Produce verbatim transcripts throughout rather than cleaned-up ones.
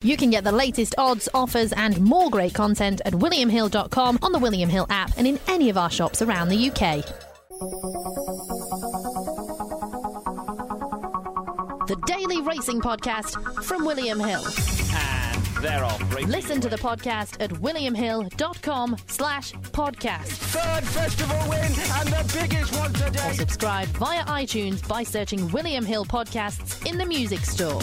You can get the latest odds, offers and more great content at william hill dot com, on the William Hill app and in any of our shops around the U K. The Daily Racing Podcast from William Hill. And they're off. Racing Listen to the podcast at william hill dot com slash podcast. Third festival win and the biggest one today. Or subscribe via iTunes by searching William Hill Podcasts in the music store.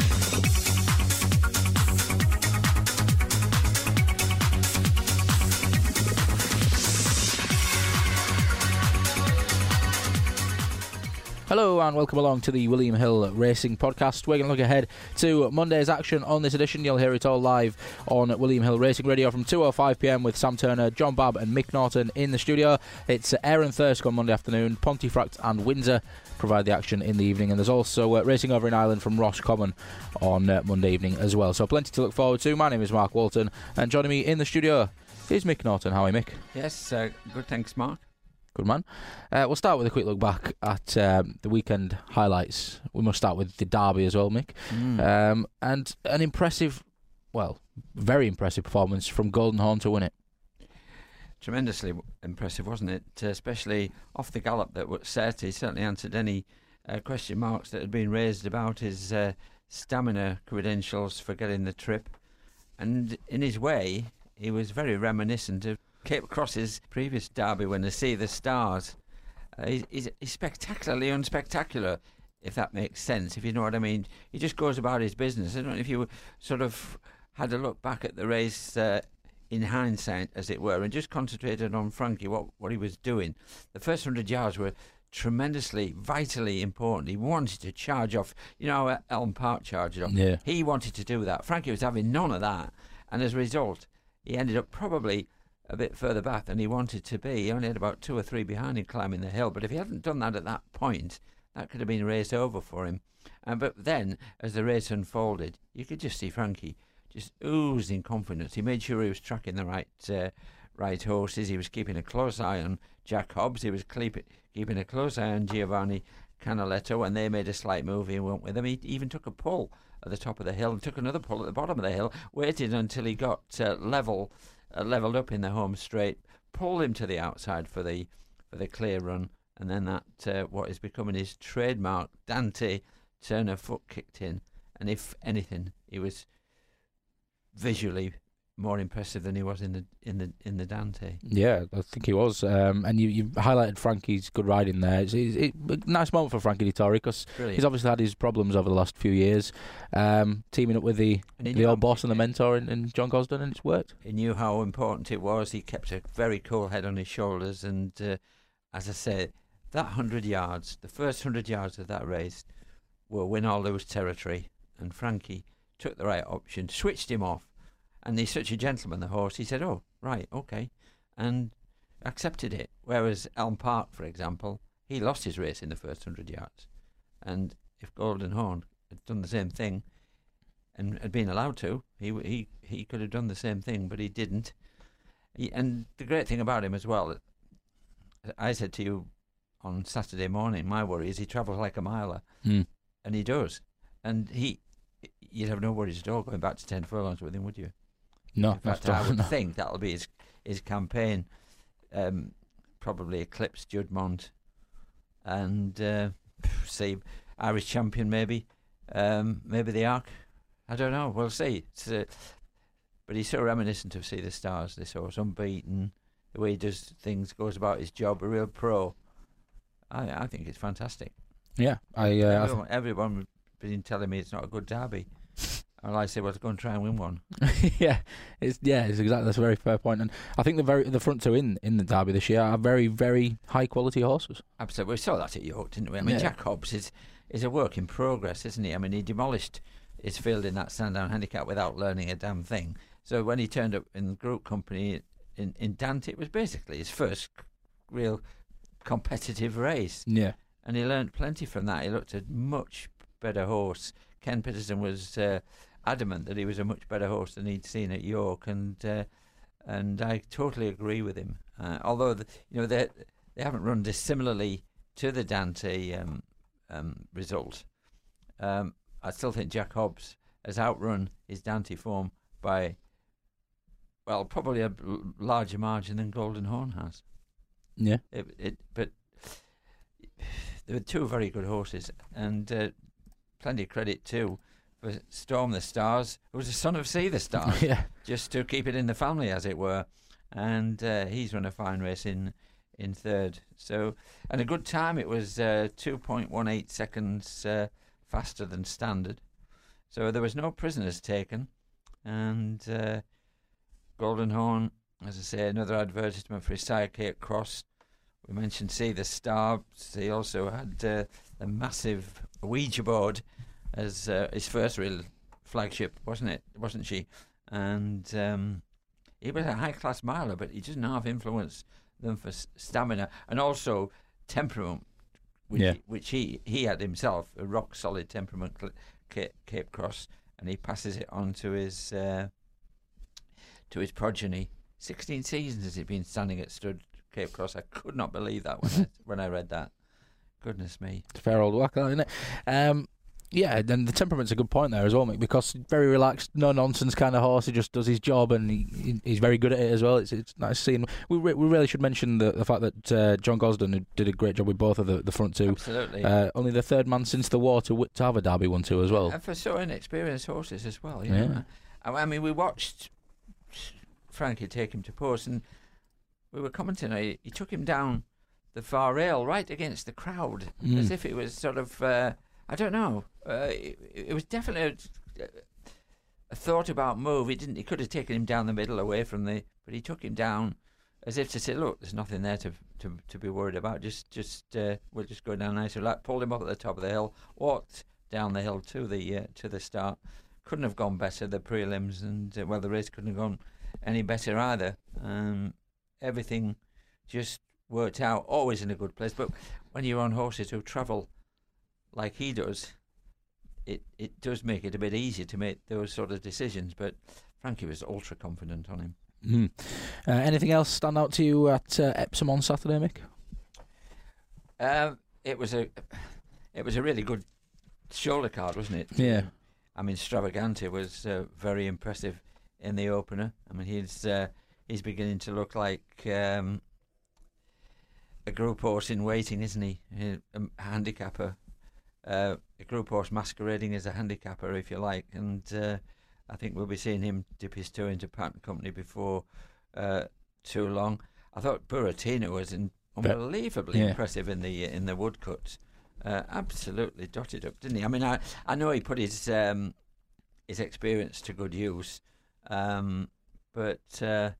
Hello and welcome along to the William Hill Racing Podcast. We're going to look ahead to Monday's action on this edition. You'll hear it all live on William Hill Racing Radio from two oh five p m with Sam Turner, John Babb and Mick Norton in the studio. It's Aaron Thirsk on Monday afternoon. Pontefract and Windsor provide the action in the evening, and there's also uh, racing over in Ireland from Roscommon on uh, Monday evening as well. So plenty to look forward to. My name is Mark Walton, and joining me in the studio is Mick Norton. How are you, Mick? Yes, uh, good, thanks, Mark. Good man. Uh, we'll start with a quick look back at um, the weekend highlights. We must start with the derby as well, Mick. Mm. Um, and an impressive, well, very impressive performance from Golden Horn to win it. Tremendously impressive, wasn't it? Uh, especially off the gallop that was set. He certainly answered any uh, question marks that had been raised about his uh, stamina credentials for getting the trip. And in his way, he was very reminiscent of Cape Cross's previous derby when they see the stars. Uh, he's, he's, he's spectacularly unspectacular, if that makes sense, if you know what I mean. He just goes about his business. I don't know if you sort of had a look back at the race uh, in hindsight, as it were, and just concentrated on Frankie, what, what he was doing. The first hundred yards were tremendously, vitally important. He wanted to charge off. You know how Elm Park charged off? Yeah. He wanted to do that. Frankie was having none of that, and as a result, he ended up probably a bit further back than he wanted to be. He only had about two or three behind him climbing the hill, but if he hadn't done that at that point, that could have been a race over for him. And but then, as the race unfolded, you could just see Frankie just oozing confidence. He made sure he was tracking the right uh, right horses. He was keeping a close eye on Jack Hobbs. He was keep, keeping a close eye on Giovanni Canaletto. When they made a slight move, he went with them. He even took a pull at the top of the hill and took another pull at the bottom of the hill, waited until he got uh, level Uh, levelled up in the home straight, pulled him to the outside for the for the clear run, and then that uh, what is becoming his trademark Dante Turner foot kicked in, and if anything, he was visually more impressive than he was in the in the in the Dante. Yeah, I think he was. Um, and you, you highlighted Frankie's good riding there. It's, it's, it's a nice moment for Frankie Dettori because he's obviously had his problems over the last few years, um, teaming up with the the old boss and the mentor in, in John Gosden, and it's worked. He knew how important it was. He kept a very cool head on his shoulders, and uh, as I say, that hundred yards, the first hundred yards of that race, were win or lose territory, and Frankie took the right option, switched him off. And he's such a gentleman, the horse. He said, oh, right, OK, and accepted it. Whereas Elm Park, for example, he lost his race in the first hundred yards. And if Golden Horn had done the same thing and had been allowed to, he he he could have done the same thing, but he didn't. He, and the great thing about him as well, I said to you on Saturday morning, my worry is he travels like a miler. Mm. And he does. And he, you'd have no worries at all going back to ten furlongs with him, would you? No, in fact, I would no. think that'll be his his campaign. Um, probably eclipse Judmont and uh, see Irish champion maybe, um, maybe the Arc. I don't know. We'll see. Uh, but he's so reminiscent of See the Stars. This horse, unbeaten, the way he does things, goes about his job, a real pro. I I think it's fantastic. Yeah, I. Uh, everyone, everyone has been telling me it's not a good derby. And I say, well, let's go and try and win one. yeah, it's yeah, it's exactly that's a very fair point, and I think the very the front two in, in the derby this year are very very high quality horses. Absolutely, we saw that at York, didn't we? I mean, yeah. Jack Hobbs is is a work in progress, isn't he? I mean, he demolished his field in that Sandown Handicap without learning a damn thing. So when he turned up in the group company in in Dante, it was basically his first real competitive race. Yeah, and he learned plenty from that. He looked a much better horse. Ken Peterson was uh, adamant that he was a much better horse than he'd seen at York, and uh, and I totally agree with him. Uh, although the, you know they they haven't run dissimilarly to the Dante um, um, result, um, I still think Jack Hobbs has outrun his Dante form by, well, probably a l- larger margin than Golden Horn has. Yeah. It, it, but there were two very good horses, and uh, plenty of credit too for Storm the Stars, who was the son of Sea the Stars, Yeah. just to keep it in the family, as it were. And uh, he's run a fine race in in third. So, and a good time. It was uh, two point one eight seconds uh, faster than standard. So there was no prisoners taken. And uh, Golden Horn, as I say, another advertisement for his sire, Cape Cross. We mentioned See the Stars. He also had uh, a massive Ouija board as uh, his first real flagship, wasn't it? Wasn't she? And um, he was a high-class miler, but he doesn't have influence them for s- stamina and also temperament, which, Yeah. he, which he, he had himself, a rock-solid temperament, Cape, Cape Cross, and he passes it on to his uh, to his progeny. Sixteen seasons has he been standing at Stud Cape Cross. I could not believe that when I when I read that. Goodness me. It's a fair old whack, isn't it? Um, yeah, then the temperament's a good point there as well, Mick, because very relaxed, no nonsense kind of horse. He just does his job, and he, he, he's very good at it as well. It's it's nice seeing. We re- we really should mention the the fact that uh, John Gosden, who did a great job with both of the, the front two. Absolutely. Uh, only the third man since the war to, w- to have a Derby one too as well. And for so inexperienced horses as well. You Yeah. know? I, I mean, we watched Frankie take him to post, and we were commenting. He, he took him down the far rail right against the crowd, Mm. as if it was sort of, uh, I don't know. Uh, it, it was definitely a, a thought about move. He didn't. He could have taken him down the middle away from the, but he took him down as if to say, look, there's nothing there to to, to be worried about. Just just uh, we'll just go down nice. Like, pulled him up at the top of the hill, walked down the hill to the uh, to the start. Couldn't have gone better, the prelims, and uh, well, the race couldn't have gone any better either. Um, everything just worked out, always in a good place. But when you're on horses who travel like he does, it it does make it a bit easier to make those sort of decisions. But Frankie was ultra confident on him. Mm. Uh, anything else stand out to you at uh, Epsom on Saturday, Mick? Um, it was a it was a really good shoulder card, wasn't it? Yeah. I mean, Stravagante was uh, very impressive in the opener. I mean, he's uh, he's beginning to look like um, a group horse in waiting, isn't he? A, a handicapper, uh, a group horse masquerading as a handicapper, if you like. And uh, I think we'll be seeing him dip his toe into pattern company before uh, too long. I thought Buratino was in, unbelievably yeah. impressive in the in the woodcuts. Uh, absolutely dotted up, didn't he? I mean, I, I know he put his um, his experience to good use, um, but uh,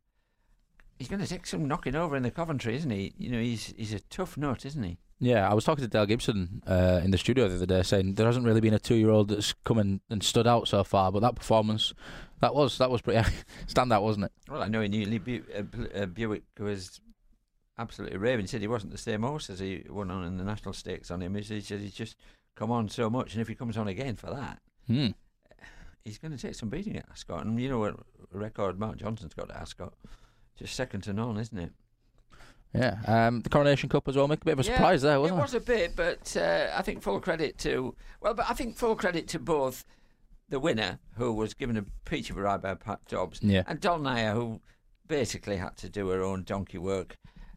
he's going to take some knocking over in the Coventry, isn't he? You know, he's he's a tough nut, isn't he? Yeah, I was talking to Dale Gibson uh, in the studio the other day, saying there hasn't really been a two-year-old that's come in and stood out so far, but that performance, that was that was pretty standout, wasn't it? Well, I know he knew Bu- uh, Bu- uh, Buick was absolutely raving. He said he wasn't the same horse as he won on in the national stakes on him. He said, he said he's just come on so much, and if he comes on again for that, Hmm. he's going to take some beating at Ascot. And you know what record Mark Johnson's got at Ascot? Just second to none, isn't it? Yeah, um, the Coronation Cup as well, Mick. A bit of a Yeah, surprise there, wasn't it? it? was a bit, but uh, I think full credit to, well, but I think full credit to both the winner, who was given a peach of a ride by Pat Dobbs, Yeah. and Dolnaya, who basically had to do her own donkey work.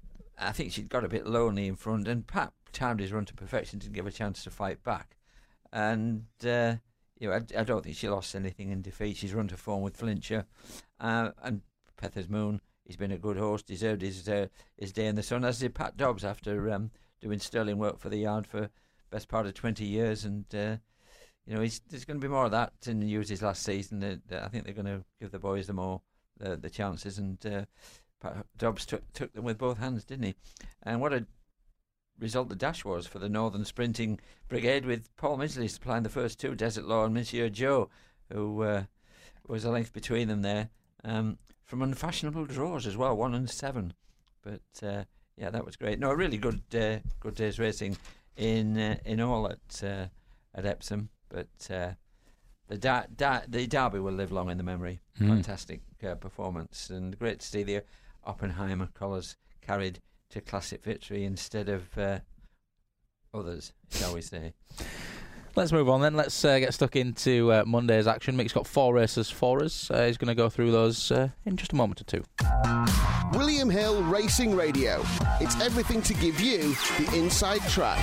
I think she'd got a bit lonely in front, and Pat timed his run to perfection, didn't give a chance to fight back. And, uh, you know, I, I don't think she lost anything in defeat. She's run to form with Flintshire. Uh, and Pether's Moon, he's been a good horse, deserved his uh, his day in the sun, as did Pat Dobbs after um, doing sterling work for the yard for best part of twenty years. And, uh, you know, he's, there's going to be more of that in use his last season. Uh, I think they're going to give the boys the more uh, the chances. And uh, Pat Dobbs took, took them with both hands, didn't he? And what a result the dash was for the Northern Sprinting Brigade, with Paul Midgley supplying the first two, Desert Law and Monsieur Joe, who uh, was a length between them there. Um, from unfashionable draws as well, one and seven. But uh, yeah, that was great. No, a really good uh, good day's racing in uh, in all at uh, at Epsom. But uh, the da- da- the Derby will live long in the memory. Mm. Fantastic uh, performance, and great to see the Oppenheimer colours carried to classic victory instead of uh, others, shall we say. Let's move on then. Let's uh, get stuck into uh, Monday's action. Mick's got four races for us. Uh, he's going to go through those uh, in just a moment or two. William Hill Racing Radio. It's everything to give you the inside track.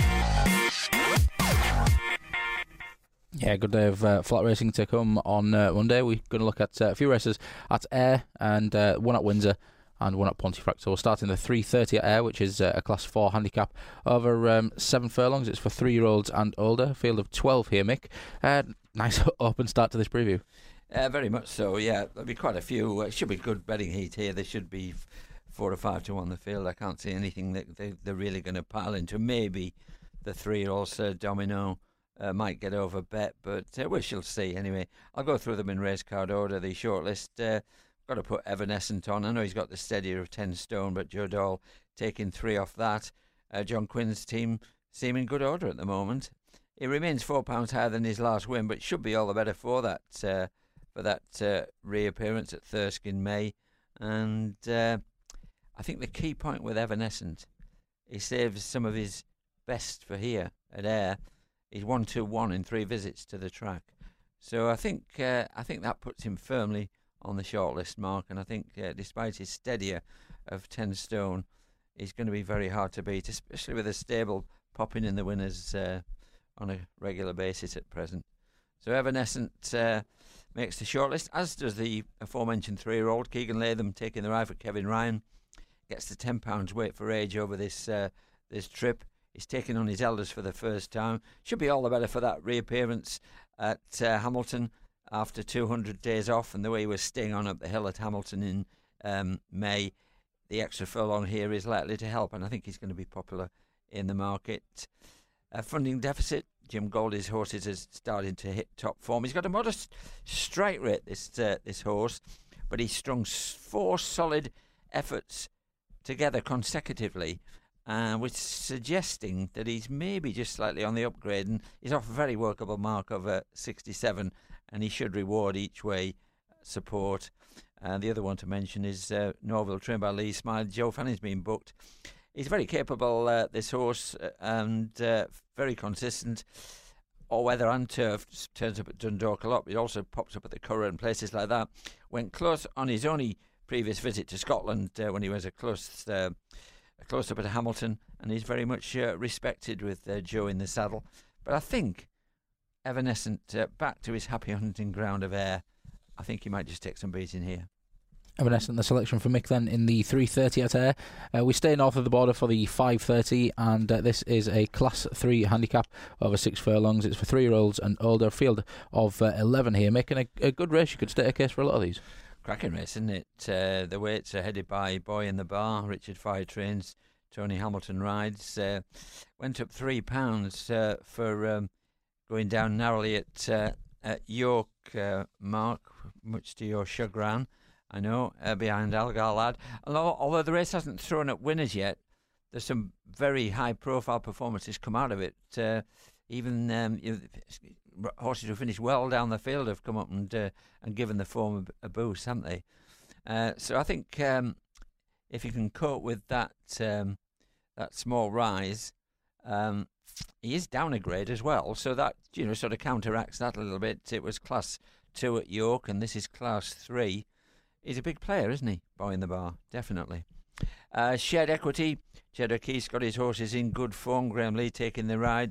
Yeah, good day of uh, flat racing to come on uh, Monday. We're going to look at uh, a few races at Ayr and uh, one at Windsor and one at Pontefract. So we'll start in the three thirty at Ayr, which is uh, a Class four handicap over um, seven furlongs. It's for three-year-olds and older. Field of twelve here, Mick. Uh, nice open start to this preview. Uh, very much so, yeah. There'll be quite a few. It uh, should be good betting heat here. There should be f- four or five to one the field. I can't see anything that they, they're really going to pile into. Maybe the three-year-old Sir Domino uh, might get over bet, but uh, we shall see. Anyway, I'll go through them in race card order. The shortlist, uh, got to put Evanescent on. I know he's got the steadier of ten stone, but Joe Doyle taking three off that. Uh, John Quinn's team seem in good order at the moment. He remains four pounds higher than his last win, but should be all the better for that uh, for that uh, reappearance at Thirsk in May. And uh, I think the key point with Evanescent, he saves some of his best for here at Ayr. He's one two one in three visits to the track, so I think uh, I think that puts him firmly on the shortlist mark. And I think uh, despite his steadier of ten stone, he's going to be very hard to beat, especially with a stable popping in the winners uh, on a regular basis at present. So Evanescent uh, makes the shortlist, as does the aforementioned three-year-old Keegan Latham, taking the ride for Kevin Ryan. Gets the ten pounds weight for age over this uh, this trip. He's taking on his elders for the first time. Should be all the better for that reappearance at uh, Hamilton after two hundred days off, and the way he was staying on up the hill at Hamilton in um, May. The extra furlong here is likely to help, and I think he's going to be popular in the market. Uh, funding deficit, Jim Goldie's horses is starting to hit top form. He's got a modest strike rate, this uh, this horse, but he's strung four solid efforts together consecutively, uh, which is suggesting that he's maybe just slightly on the upgrade, and he's off a very workable mark of uh, sixty-seven, and he should reward each way support. And uh, the other one to mention is uh, Norville, trained by Lee Smile. Joe Fanning's been booked. He's very capable, uh, this horse, uh, and uh, very consistent. All weather and turf, turns up at Dundalk a lot. He also pops up at the Curragh and places like that. Went close on his only previous visit to Scotland uh, when he was a close, uh, a close up at Hamilton, and he's very much uh, respected with uh, Joe in the saddle. But I think Evanescent uh, back to his happy hunting ground of Ayr. I think he might just take some beating here. Evanescent, the selection for Mick then in the three thirty at Ayr. Uh, we stay north of the border for the five thirty, and uh, this is a Class three handicap over six furlongs. It's for three-year-olds and older. Field of uh, eleven here, making a, a good race. You could state a case for a lot of these. Cracking race, isn't it? Uh, the weights are headed by Boy in the Bar, Richard Fire trains, Tony Hamilton rides. Uh, went up three pounds uh, for um, going down narrowly at, uh, at York, uh, Mark, much to your chagrin. I know, uh, behind Algar Lad. Although, although the race hasn't thrown up winners yet, there's some very high-profile performances come out of it. Uh, even um, you know, horses who finished well down the field have come up and uh, and given the form a, a boost, haven't they? Uh, so I think um, if you can cope with that um, that small rise, um, he is down a grade as well. So that, you know, sort of counteracts that a little bit. It was Class two at York, and this is Class three. He's a big player, isn't he? Boy in the Bar, definitely. Uh, shared equity. Jed O'Keefe's got his horses in good form. Graham Lee taking the ride.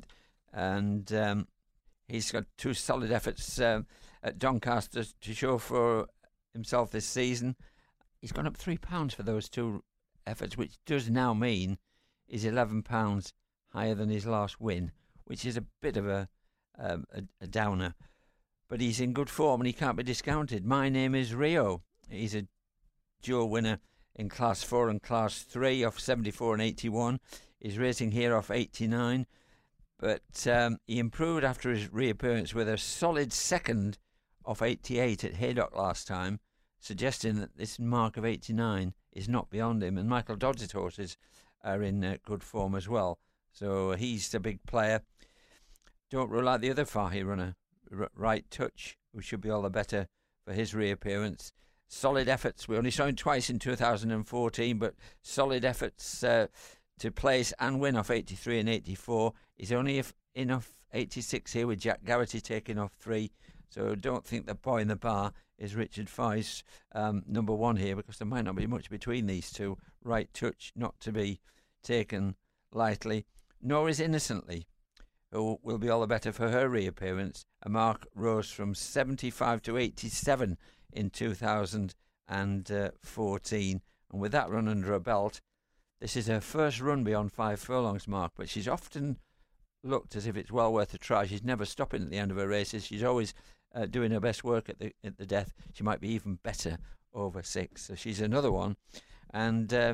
And um, he's got two solid efforts um, at Doncaster to show for himself this season. He's gone up three pounds for those two efforts, which does now mean he's eleven pounds higher than his last win, which is a bit of a, um, a, a downer. But he's in good form and he can't be discounted. My Name is Rio. He's a dual winner in Class four and Class three off seventy-four and eighty-one. He's racing here off eighty-nine. But um, he improved after his reappearance with a solid second off eighty-eight at Haydock last time, suggesting that this mark of eighty-nine is not beyond him. And Michael Dodds' horses are in uh, good form as well. So he's a big player. Don't rule out the other Fahy runner, R- Right Touch, who should be all the better for his reappearance. Solid efforts. We only saw him twice in two thousand fourteen, but solid efforts uh, to place and win off eighty-three and eighty-four. He's only in off eighty-six here with Jack Garrity taking off three. So don't think the boy in the bar is Richard Foy's um, number one here, because there might not be much between these two. Right Touch, not to be taken lightly, nor is Innocently, who will be all the better for her reappearance. A mark rose from seventy-five to eighty-seven in two thousand fourteen, and with that run under her belt, this is her first run beyond five furlongs mark, but she's often looked as if it's well worth a try. She's never stopping at the end of her races. She's always uh, doing her best work at the at the death. She might be even better over six, so she's another one. And uh,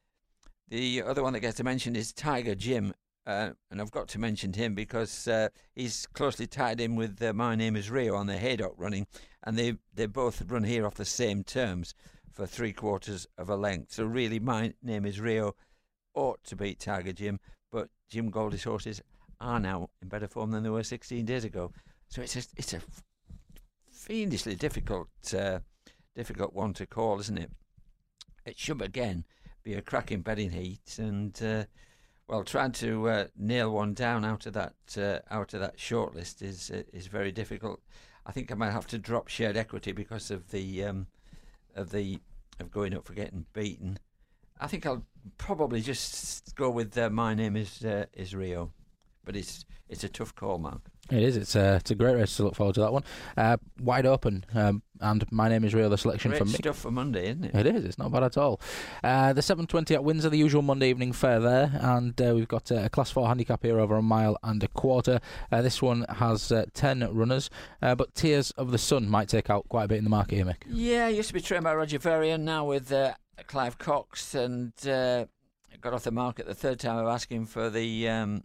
the other one that gets to mention is Tiger Jim, uh, and I've got to mention him because uh, he's closely tied in with uh, My Name is Rio on the Haydock running, and they they both run here off the same terms for three quarters of a length. So really, My Name is Rio ought to beat Tiger Jim, but Jim Goldie's horses are now in better form than they were sixteen days ago. So it's a, it's a fiendishly difficult uh, difficult one to call, isn't it? It should again be a cracking betting heat, and uh, well, trying to uh, nail one down out of that uh, out of that shortlist is uh, is very difficult. I think I might have to drop Shared Equity because of the um, of the of going up for getting beaten. I think I'll probably just go with uh, My Name is uh, is Rio, but it's it's a tough call, Mark. It is. It's a, it's a great race to look forward to, that one. Uh, wide open, um, and My Name is Rio, the selection great for me. stuff for Monday, isn't it? It is. It's not bad at all. Uh, the seven twenty at Windsor, the usual Monday evening fair there, and uh, we've got uh, a Class four handicap here over a mile and a quarter. Uh, this one has uh, ten runners, uh, but Tears of the Sun might take out quite a bit in the market here, Mick. Yeah, used to be trained by Roger Varian, now with uh, Clive Cox, and uh, got off the market the third time of asking for the um,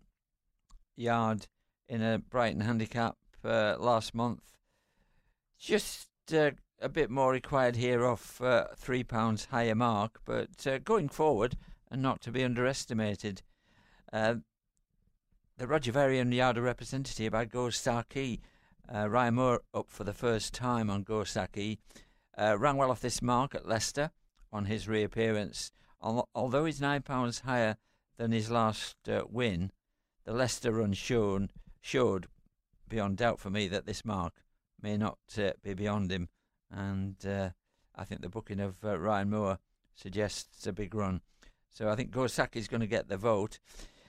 yard in a Brighton handicap uh, last month. Just uh, a bit more required here off uh, three pounds higher mark, but uh, going forward and not to be underestimated. Uh, the Roger Varian yard are represented here by Go Saki. Uh, Ryan Moore up for the first time on Go Saki. Uh, ran well off this mark at Leicester on his reappearance. Al- although he's nine pounds higher than his last uh, win, the Leicester run shown, showed beyond doubt for me that this mark may not uh, be beyond him. And uh, I think the booking of uh, Ryan Moore suggests a big run. So I think Go Saki is going to get the vote.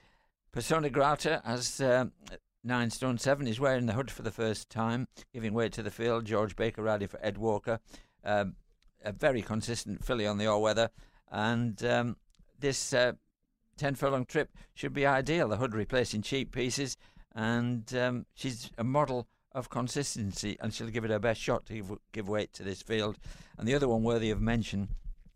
Persona Grata has uh, nine stone seven. He's wearing the hood for the first time, giving way to the field. George Baker riding for Ed Walker. Um, a very consistent filly on the all-weather. And um, this uh, ten furlong trip should be ideal. The hood replacing cheap pieces, and um, she's a model of consistency, and she'll give it her best shot to give, give weight to this field. And the other one worthy of mention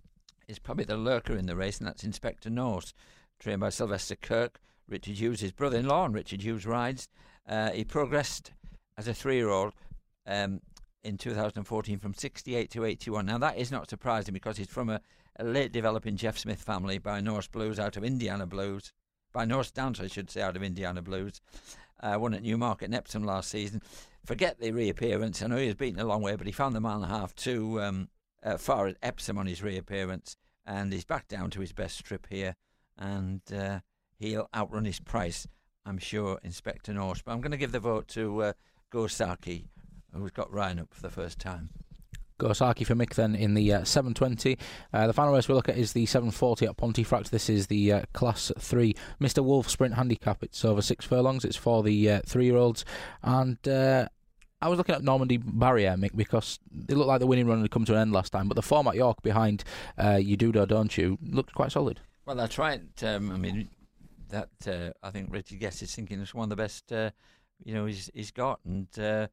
is probably the lurker in the race, and that's Inspector Norse, trained by Sylvester Kirk. Richard Hughes, his brother-in-law, and Richard Hughes rides. Uh, he progressed as a three-year-old um, in two thousand fourteen from sixty-eight to eighty-one. Now that is not surprising because he's from a, a late developing Jeff Smith family by Norse Blues out of Indiana Blues, by Norse Dance I should say, out of Indiana Blues. Uh, won at Newmarket and Epsom last season. Forget the reappearance. I know he was beaten a long way, but he found the mile and a half too um, uh, far at Epsom on his reappearance, and he's back down to his best strip here, and uh, he'll outrun his price, I'm sure, Inspector Norse. But I'm going to give the vote to uh, Go Saki, who's got Ryan up for the first time. Go Saki for Mick then in the uh, seven twenty. Uh, the final race we'll look at is the seven forty at Pontefract. This is the uh, Class three Mister Wolf Sprint Handicap. It's over six furlongs. It's for the uh, three-year-olds. And uh, I was looking at Normandy Barrier, Mick, because it looked like the winning run had come to an end last time, but the form at York behind uh, You Do Do Don't You looked quite solid. Well, that's right. Um, I mean, that uh, I think Richard Guest is thinking it's one of the best uh, you know, he's, he's got. And uh,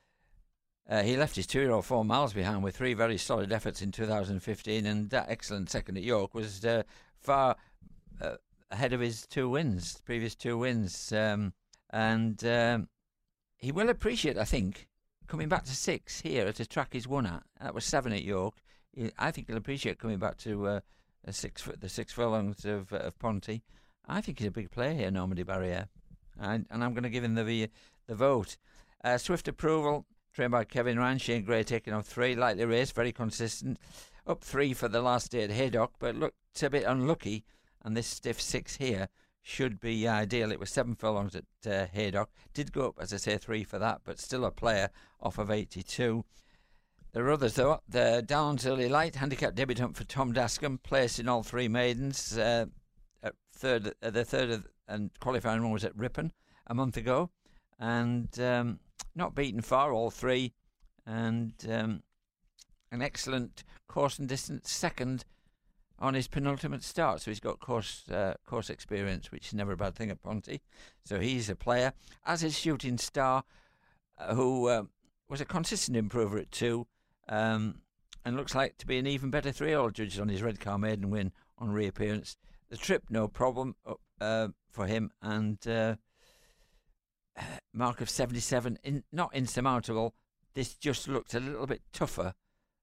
Uh, he left his two-year-old four miles behind with three very solid efforts in two thousand fifteen, and that excellent second at York was uh, far uh, ahead of his two wins, previous two wins. Um, and um, he will appreciate, I think, coming back to six here at a track he's won at. That was seven at York. He, I think he'll appreciate coming back to uh, a six, the six furlongs of, uh, of Ponty. I think he's a big player here, Normandy Barrier, and, and I'm going to give him the the vote. Uh, swift approval. Trained by Kevin Ryan, Shane Gray taking off three. Lightly raced, very consistent. Up three for the last day at Haydock, but looked a bit unlucky. And this stiff six here should be ideal. It was seven furlongs at uh, Haydock. Did go up, as I say, three for that, but still a player off of eighty-two. There are others, though. The Downs Early Light, handicap debutant for Tom Dascombe, placed in all three maidens. Uh, at third, uh, the third of, and qualifying one was at Ripon a month ago, and um, not beaten far, all three, and um, an excellent course and distance second on his penultimate start. So he's got course uh, course experience, which is never a bad thing at Ponty. So he's a player, as is Shooting Star, uh, who uh, was a consistent improver at two, um, and looks like to be an even better three-year-old judged on his Redcar maiden win on reappearance. The trip, no problem uh, for him, and uh, mark of seventy-seven, in, not insurmountable. This just looked a little bit tougher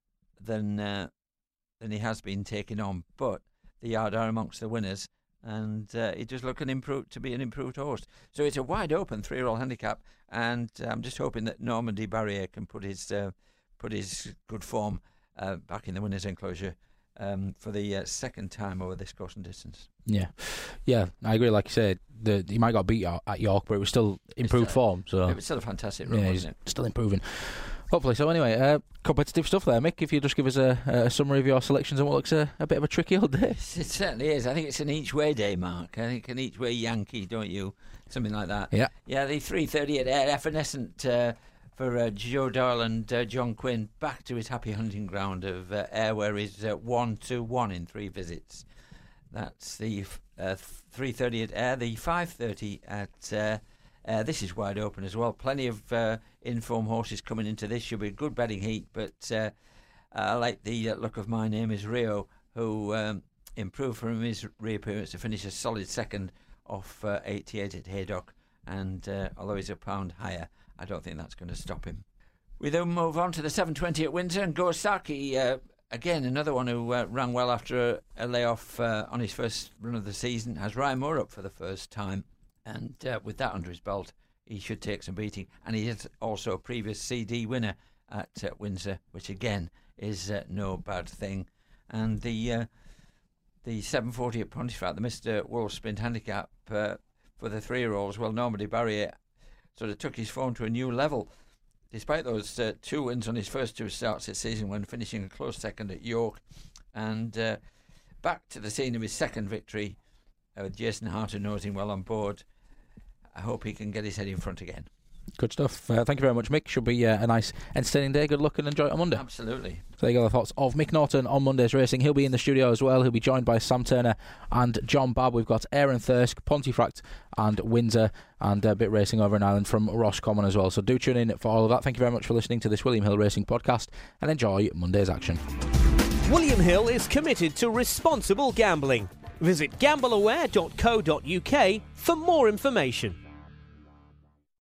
than uh, than he has been taking on, but the yard are amongst the winners, and uh, he does look an improved to be an improved horse. So it's a wide open three-year-old handicap, and I'm just hoping that Normandy Barrier can put his uh, put his good form uh, back in the winners' enclosure um, for the uh, second time over this course and distance. Yeah, yeah, I agree. Like you said, the, he might got beat at York, but it was still improved still, form. So it was still a fantastic run, yeah, wasn't he's it? still improving. Hopefully. So anyway, uh, competitive stuff there, Mick. If you just give us a, a summary of your selections and what looks a, a bit of a tricky old day. It certainly is. I think it's an each-way day, Mark. I think an each-way Yankee, don't you? Something like that. Yeah. Yeah, the three thirty at Air, effervescent uh, for uh, Joe Doyle and uh, John Quinn, back to his happy hunting ground of uh, Air, where he's uh, one two one in three visits. That's the uh, three thirty at Air. The five thirty at uh, Uh, this is wide open as well. Plenty of uh, in-form horses coming into this. Should be a good betting heat, but uh, I like the uh, look of My Name is Rio, who um, improved from his reappearance to finish a solid second off uh, eighty-eight at Haydock. And uh, although he's a pound higher, I don't think that's going to stop him. We then move on to the seven twenty at Windsor, and Gosaki, uh, again, another one who uh, ran well after a, a layoff uh, on his first run of the season, has Ryan Moore up for the first time. And uh, with that under his belt, he should take some beating. And he is also a previous C D winner at uh, Windsor, which again is uh, no bad thing. And the uh, the seven forty at Pontefract, the Mister Wolf Sprint handicap uh, for the three-year-olds, well, Normandy Barrier sort of took his form to a new level. Despite those uh, two wins on his first two starts this season, when finishing a close second at York, and uh, back to the scene of his second victory uh, with Jason Harter nosing well on board. I hope he can get his head in front again. Good stuff. Uh, thank you very much, Mick. Should be uh, a nice, entertaining day. Good luck and enjoy it on Monday. Absolutely. So there you go, the thoughts of Mick Norton on Monday's racing. He'll be in the studio as well. He'll be joined by Sam Turner and John Babb. We've got Aaron Thirsk, Pontefract and Windsor, and a bit racing over in Ireland from Roscommon as well. So do tune in for all of that. Thank you very much for listening to this William Hill Racing podcast, and enjoy Monday's action. William Hill is committed to responsible gambling. Visit gamble aware dot co dot uk for more information.